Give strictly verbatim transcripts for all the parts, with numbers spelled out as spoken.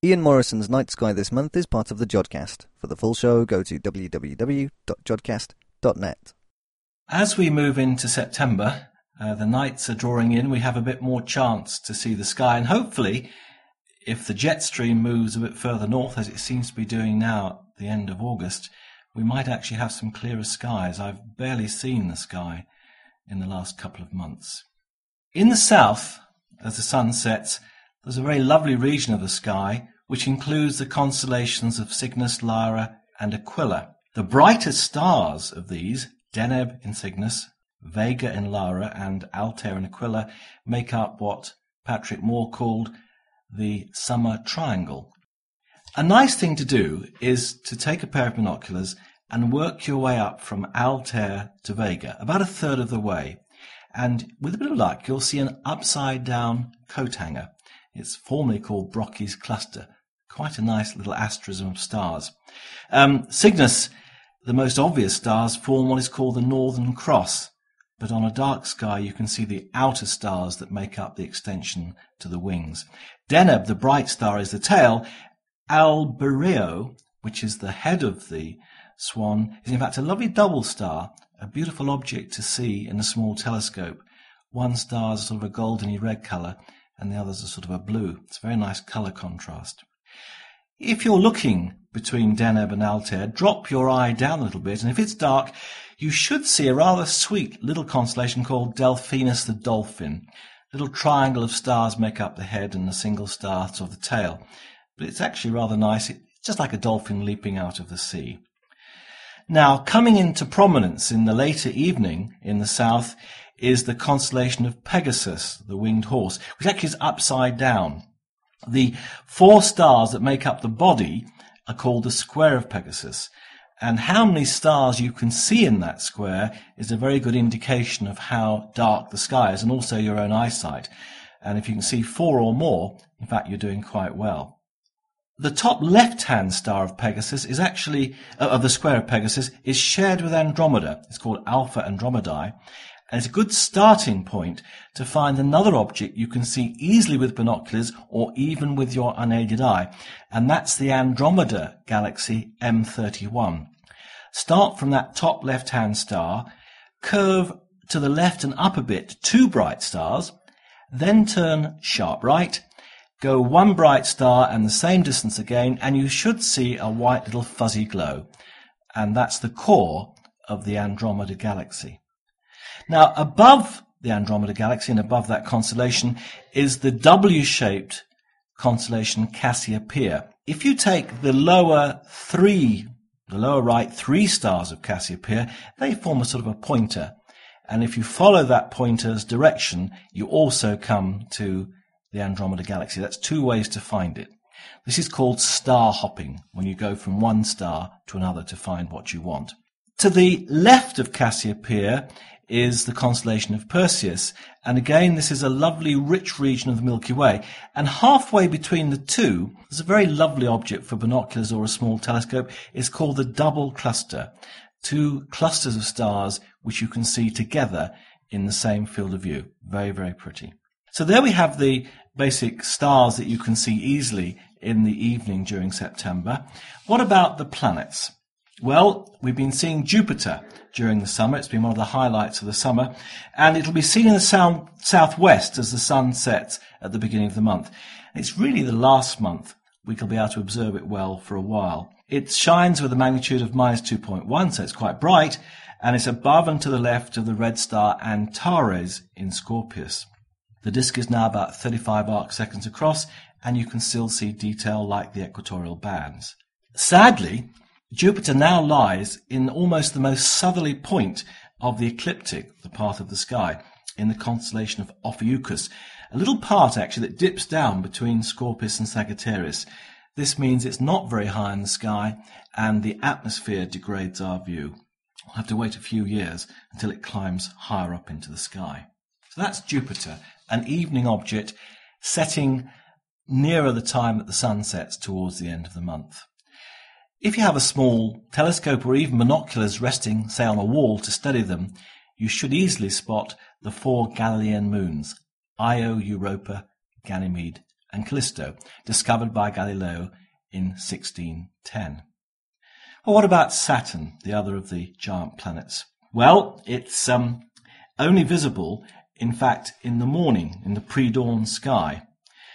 Ian Morrison's Night Sky this month is part of the Jodcast. For the full show, go to w w w dot jodcast dot net. As we move into September, uh, the nights are drawing in. We have a bit more chance to see the sky, and hopefully, if the jet stream moves a bit further north, as it seems to be doing now at the end of August, we might actually have some clearer skies. I've barely seen the sky in the last couple of months. In the south, as the sun sets, there's a very lovely region of the sky which includes the constellations of Cygnus, Lyra and Aquila. The brightest stars of these, Deneb in Cygnus, Vega in Lyra and Altair in Aquila, make up what Patrick Moore called the summer triangle. A nice thing to do is to take a pair of binoculars and work your way up from Altair to Vega, about a third of the way. And with a bit of luck, you'll see an upside-down coat hanger. It's formerly called Brocchi's cluster. Quite a nice little asterism of stars. Um, Cygnus, the most obvious stars, form what is called the Northern Cross. But on a dark sky, you can see the outer stars that make up the extension to the wings. Deneb, the bright star, is the tail. Albireo, which is the head of the swan, is in fact a lovely double star, a beautiful object to see in a small telescope. One star is sort of a goldeny red colour, and the others are sort of a blue. It's a very nice colour contrast. If you're looking between Deneb and Altair, drop your eye down a little bit, and if it's dark, you should see a rather sweet little constellation called Delphinus the Dolphin. A little triangle of stars make up the head and a single star of the tail. But it's actually rather nice. It's just like a dolphin leaping out of the sea. Now, coming into prominence in the later evening in the south is the constellation of Pegasus, the winged horse, which actually is upside down. The four stars that make up the body are called the square of Pegasus, and how many stars you can see in that square is a very good indication of how dark the sky is, and also your own eyesight. And if you can see four or more, in fact, you're doing quite well. The top left-hand star of Pegasus is actually, uh, of the square of Pegasus, is shared with Andromeda. It's called Alpha Andromedae. And it's a good starting point to find another object you can see easily with binoculars or even with your unaided eye. And that's the Andromeda galaxy M thirty-one. Start from that top left-hand star, curve to the left and up a bit, two bright stars, then turn sharp right, go one bright star and the same distance again, and you should see a white little fuzzy glow. And that's the core of the Andromeda galaxy. Now, above the Andromeda galaxy and above that constellation is the W-shaped constellation Cassiopeia. If you take the lower three, the lower right three stars of Cassiopeia, they form a sort of a pointer. And if you follow that pointer's direction, you also come to the Andromeda galaxy. That's two ways to find it. This is called star hopping, when you go from one star to another to find what you want. To the left of Cassiopeia is the constellation of Perseus, and again this is a lovely rich region of the Milky Way, and halfway between the two there's a very lovely object for binoculars or a small telescope. It's called the double cluster, two clusters of stars which you can see together in the same field of view. Very, very pretty. So there we have the basic stars that you can see easily in the evening during September. What about the planets? Well, we've been seeing Jupiter during the summer. It's been one of the highlights of the summer. And it'll be seen in the south, southwest as the sun sets at the beginning of the month. It's really the last month we will be able to observe it well for a while. It shines with a magnitude of minus two point one, so it's quite bright, and it's above and to the left of the red star Antares in Scorpius. The disk is now about thirty-five arc seconds across, and you can still see detail like the equatorial bands. Sadly, Jupiter now lies in almost the most southerly point of the ecliptic, the path of the sky, in the constellation of Ophiuchus, a little part actually that dips down between Scorpius and Sagittarius. This means it's not very high in the sky, and the atmosphere degrades our view. We'll have to wait a few years until it climbs higher up into the sky. So that's Jupiter, an evening object setting nearer the time that the sun sets towards the end of the month. If you have a small telescope or even binoculars resting, say, on a wall to study them, you should easily spot the four Galilean moons, Io, Europa, Ganymede, and Callisto, discovered by Galileo in sixteen ten. Well, what about Saturn, the other of the giant planets? Well, it's um, only visible, in fact, in the morning, in the pre-dawn sky.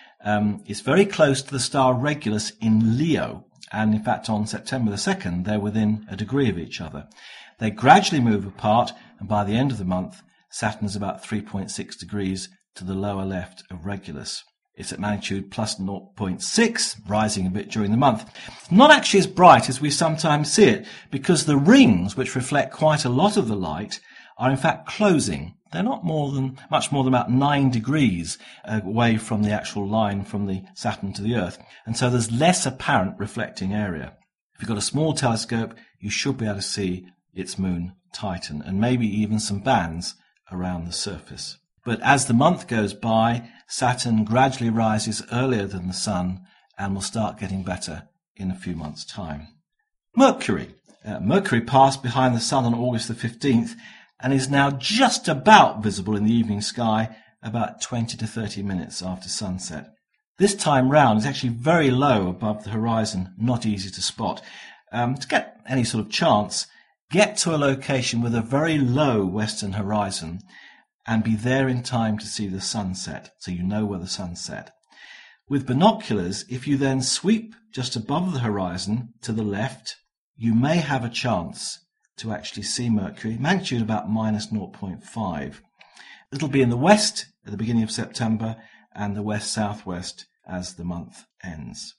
Um, it's very close to the star Regulus in Leo, and in fact on September the second they're within a degree of each other. They gradually move apart, and by the end of the month Saturn is about three point six degrees to the lower left of Regulus. It's at magnitude plus zero point six, rising a bit during the month. Not actually as bright as we sometimes see it, because the rings, which reflect quite a lot of the light, are in fact closing. They're not more than, much more than about nine degrees away from the actual line from the Saturn to the Earth. And so there's less apparent reflecting area. If you've got a small telescope, you should be able to see its moon Titan, and maybe even some bands around the surface. But as the month goes by, Saturn gradually rises earlier than the Sun and will start getting better in a few months' time. Mercury. Uh, Mercury passed behind the Sun on August the fifteenth and is now just about visible in the evening sky about twenty to thirty minutes after sunset. This time round is actually very low above the horizon, not easy to spot. Um, to get any sort of chance, get to a location with a very low western horizon and be there in time to see the sunset, so you know where the sun's set. With binoculars, if you then sweep just above the horizon to the left, you may have a chance to actually see Mercury, magnitude about minus zero point five. It'll be in the west at the beginning of September and the west-southwest as the month ends.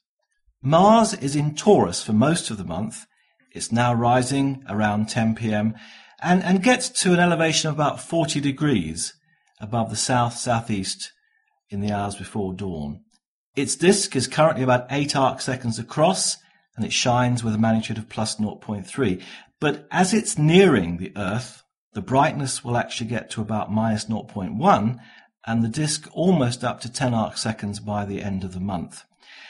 Mars is in Taurus for most of the month. It's now rising around ten p.m. and, and gets to an elevation of about forty degrees above the south-southeast in the hours before dawn. Its disk is currently about eight arc seconds across, and it shines with a magnitude of plus zero point three. But as it's nearing the Earth, the brightness will actually get to about minus zero point one, and the disk almost up to ten arc seconds by the end of the month.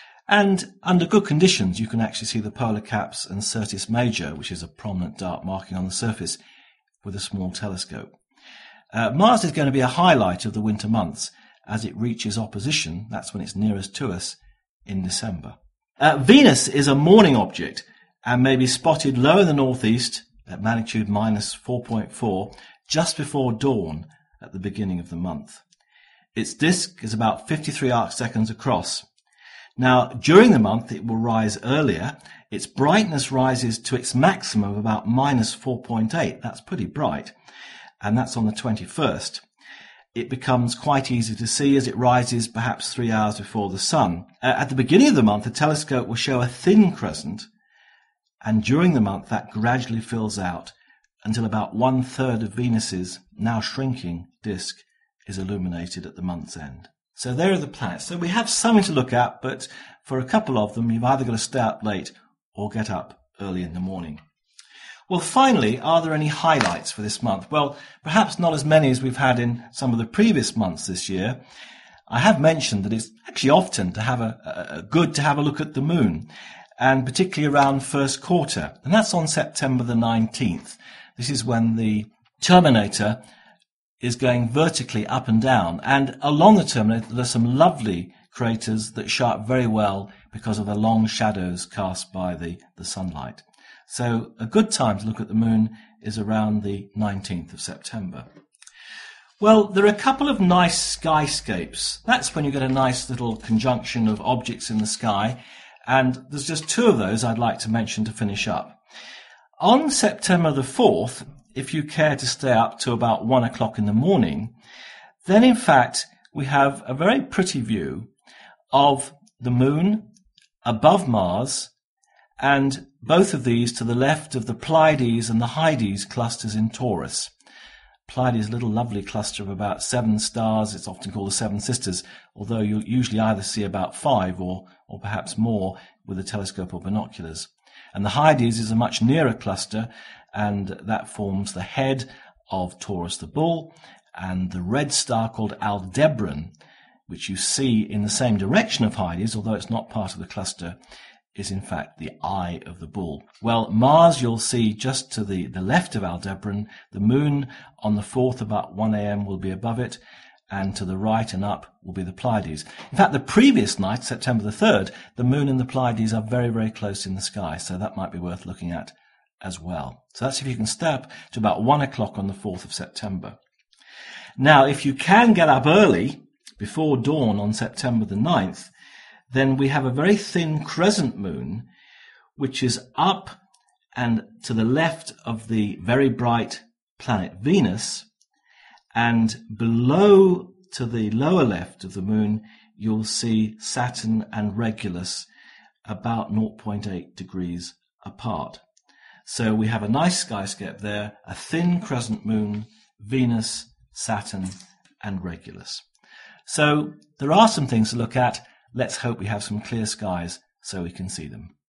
And under good conditions, you can actually see the polar caps and Syrtis Major, which is a prominent dark marking on the surface, with a small telescope. Uh, Mars is going to be a highlight of the winter months as it reaches opposition, that's when it's nearest to us, in December. Uh, Venus is a morning object and may be spotted low in the northeast at magnitude minus four point four just before dawn at the beginning of the month. Its disk is about fifty-three arc seconds across. Now, during the month, it will rise earlier. Its brightness rises to its maximum of about minus four point eight. That's pretty bright. And that's on the twenty-first. It becomes quite easy to see as it rises perhaps three hours before the sun. Uh, at the beginning of the month, the telescope will show a thin crescent, and during the month, that gradually fills out until about one-third of Venus's now shrinking disk is illuminated at the month's end. So there are the planets. So we have something to look at, but for a couple of them, you've either got to stay up late or get up early in the morning. Well, finally, are there any highlights for this month? Well, perhaps not as many as we've had in some of the previous months this year. I have mentioned that it's actually often to have a, a, a good to have a look at the moon, and particularly around first quarter, and that's on September the nineteenth. This is when the Terminator is going vertically up and down, and along the Terminator there's some lovely craters that show up very well because of the long shadows cast by the, the sunlight. So a good time to look at the moon is around the nineteenth of September. Well, there are a couple of nice skyscapes. That's when you get a nice little conjunction of objects in the sky, and there's just two of those I'd like to mention to finish up. On September the fourth, if you care to stay up to about one o'clock in the morning, then in fact we have a very pretty view of the moon above Mars, and both of these to the left of the Pleiades and the Hyades clusters in Taurus. Pleiades is a little lovely cluster of about seven stars. It's often called the Seven Sisters, although you'll usually either see about five or, or perhaps more with a telescope or binoculars. And the Hyades is a much nearer cluster, and that forms the head of Taurus the Bull, and the red star called Aldebaran, which you see in the same direction of Hyades, although it's not part of the cluster, is in fact the eye of the bull. Well, Mars you'll see just to the, the left of Aldebaran. The moon on the fourth about one a.m. will be above it, and to the right and up will be the Pleiades. In fact, the previous night, September the third, the Moon and the Pleiades are very, very close in the sky, so that might be worth looking at as well. So that's if you can stay up to about one o'clock on the fourth of September. Now, if you can get up early, before dawn on September the ninth, then we have a very thin crescent moon, which is up and to the left of the very bright planet Venus, and below to the lower left of the moon, you'll see Saturn and Regulus about zero point eight degrees apart. So we have a nice skyscape there, a thin crescent moon, Venus, Saturn, and Regulus. So there are some things to look at. Let's hope we have some clear skies so we can see them.